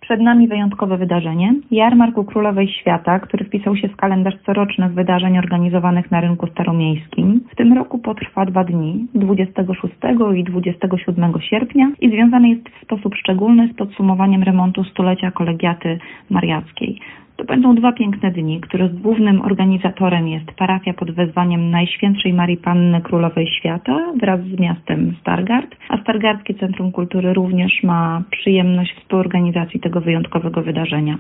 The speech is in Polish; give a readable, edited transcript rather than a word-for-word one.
Przed nami wyjątkowe wydarzenie. Jarmark u Królowej Świata, który wpisał się w kalendarz corocznych wydarzeń organizowanych na rynku staromiejskim. W tym roku potrwa 2 dni, 26 i 27 sierpnia i związany jest w sposób szczególny z podsumowaniem remontu stulecia kolegiaty mariackiej. To będą 2 piękne dni, których głównym organizatorem jest parafia pod wezwaniem Najświętszej Marii Panny Królowej Świata wraz z miastem Stargard, a Stargardzkie Centrum Kultury również ma przyjemność współorganizacji tego wyjątkowego wydarzenia.